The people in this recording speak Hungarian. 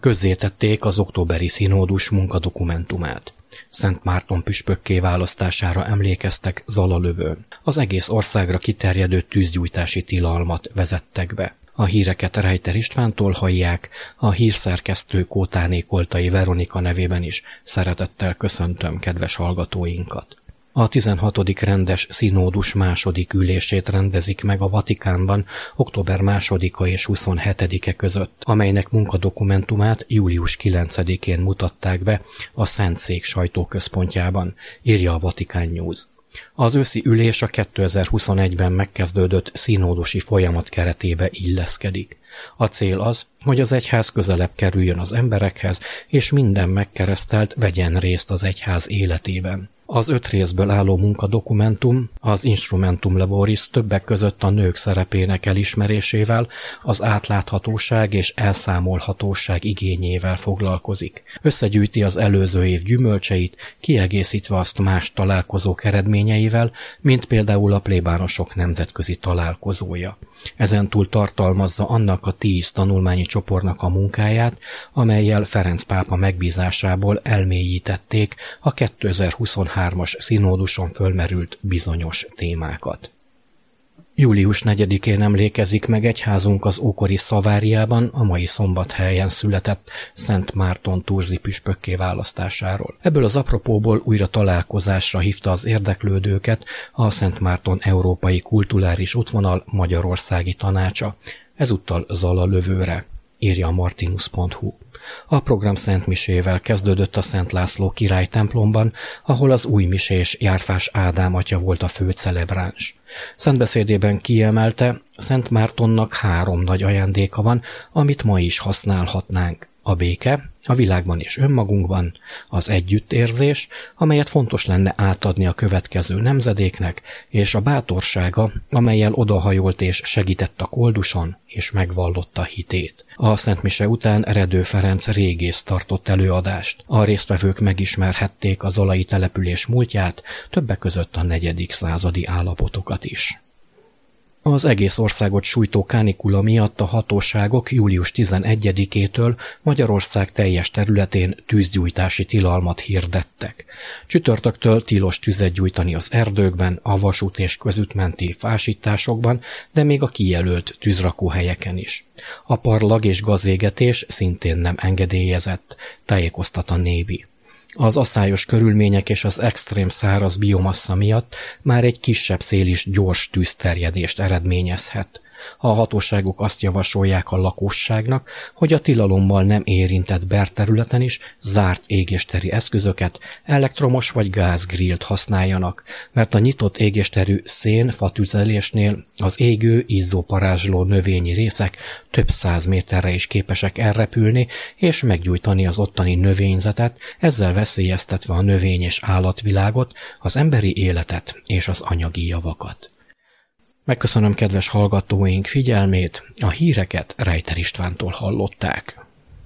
Közzétették az októberi színódus munkadokumentumát. Szent Márton püspökké választására emlékeztek Zalalövőn. Az egész országra kiterjedő tűzgyújtási tilalmat vezettek be. A híreket Reiter Istvántól hallják, a hírszerkesztő Kótáné Koltai Veronika nevében is szeretettel köszöntöm kedves hallgatóinkat. A 16. rendes színódus második ülését rendezik meg a Vatikánban október 2-a és 27-e között, amelynek munkadokumentumát július 9-én mutatták be a Szentszék sajtóközpontjában, írja a Vatican News. Az őszi ülés a 2021-ben megkezdődött színódusi folyamat keretébe illeszkedik. A cél az, hogy az egyház közelebb kerüljön az emberekhez, és minden megkeresztelt vegyen részt az egyház életében. Az 5 részből álló munkadokumentum, az Instrumentum Laboris többek között a nők szerepének elismerésével, az átláthatóság és elszámolhatóság igényével foglalkozik. Összegyűjti az előző év gyümölcseit, kiegészítve azt más találkozók eredményeivel, mint például a plébánosok nemzetközi találkozója. Ezentúl tartalmazza annak a 10 tanulmányi csoportnak a munkáját, amellyel Ferenc pápa megbízásából elmélyítették a 2023-as színóduson fölmerült bizonyos témákat. Július 4-én emlékezik meg egyházunk az ókori Szaváriában, a mai Szombathelyen született Szent Márton turzi püspökké választásáról. Ebből az apropóból újra találkozásra hívta az érdeklődőket a Szent Márton Európai Kulturális Útvonal Magyarországi Tanácsa, ezúttal Zalalövőre, írja a martinus.hu. A program szentmisével kezdődött a Szent László király templomban, ahol az újmisés Járfás Ádám atya volt a fő celebráns. Szentbeszédében kiemelte, Szent Mártonnak 3 nagy ajándéka van, amit ma is használhatnánk. A béke, a világban és önmagunkban, az együttérzés, amelyet fontos lenne átadni a következő nemzedéknek, és a bátorsága, amellyel odahajolt és segített a kolduson, és megvallotta hitét. A szentmise után Redő Ferenc régész tartott előadást. A résztvevők megismerhették a zalai település múltját, többek között a 4. századi állapotokat is. Az egész országot sújtó kánikula miatt a hatóságok július 11-től Magyarország teljes területén tűzgyújtási tilalmat hirdettek. Csütörtöktől tilos tüzet gyújtani az erdőkben, a vasút és közútmenti fásításokban, de még a kijelölt tűzrakóhelyeken is. A parlag és gazégetés szintén nem engedélyezett, tájékoztat a Nébi. Az aszályos körülmények és az extrém száraz biomassa miatt már egy kisebb szél is gyors tűzterjedést eredményezhet. A hatóságok azt javasolják a lakosságnak, hogy a tilalommal nem érintett berterületen is zárt égésteri eszközöket, elektromos vagy gázgrillt használjanak, mert a nyitott égésterű szén-fatüzelésnél az égő, izzóparázsló növényi részek több 100 méterre is képesek elrepülni és meggyújtani az ottani növényzetet, ezzel veszélyeztetve a növény- és állatvilágot, az emberi életet és az anyagi javakat. Megköszönöm kedves hallgatóink figyelmét, a híreket Reiter Istvántól hallották.